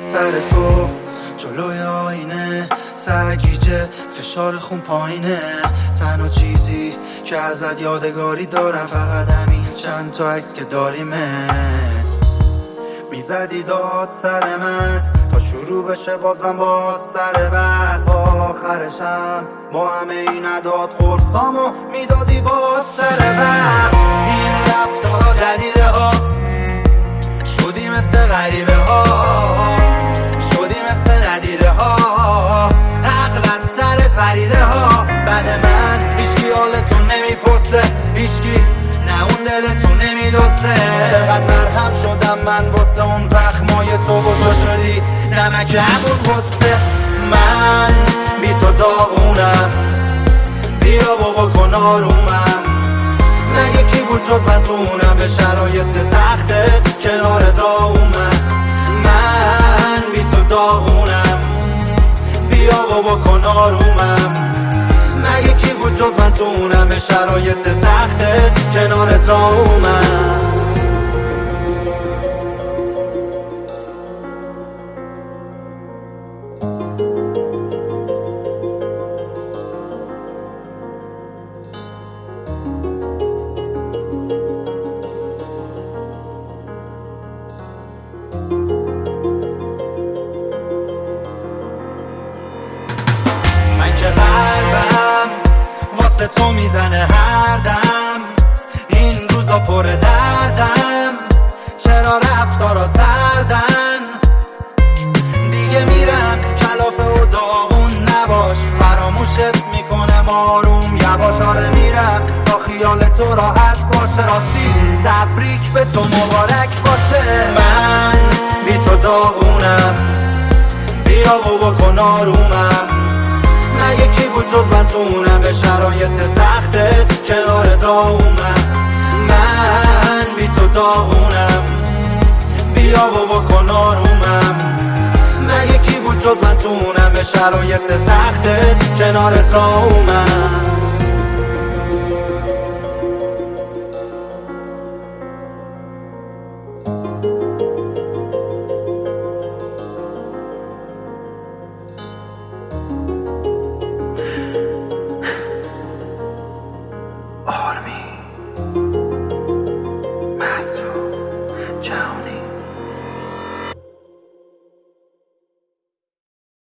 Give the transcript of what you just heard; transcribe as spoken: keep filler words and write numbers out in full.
سر صبح جلوی آینه سرگیجه فشار خون پایینه. تنها چیزی که ازت یادگاری دارم فقط همین چند تا عکس که داریمه. میزدی داد سر من تا شروع بشه بازم باز سر بس. آخرشم با همه این نداد قرصامو میدادی باز سر بس. این رفتارا جدیده ها شدی مثل غریبه ها، شدی مثل ندیده ها، عقل از سرت پریده ها. بعد من هیچکی حالتو نمیپرسه، هیچکی نه اون دلتو نمیدوسته. چقدر مرهم شدم من واسه اون زخمای تو و تو شدی نمک همون غصه. من بی تو داغونم، بیا بابا کن آرومم. مگه کی بود جز من تو اونم به شرایط سختت کنارت راومم. من بی تو داغونم، بیا بابا کن آرومم. مگه کی بود جز من تو اونم به شرایط سختت کنارت راومم. که قلبم واسه تو میزنه هر دم، این روزا پر دردم. چرا رفتارا تردن دیگه میرم کلافه و داغون نباش. فراموشت میکنم آروم یواش. آره میرم تا خیال تو راحت باشه. راستی تبریک به تو مبارک باشه. من بی تو داغونم، بیا بابا کن آرومم. مگه کی بود جز من تو اونم به شرایط سختت کنارت راومم. من بی تو داغونم، بیا بابا کن آرومم. مگه کی بود جز من تو اونم به شرایط سختت کنارت راومم.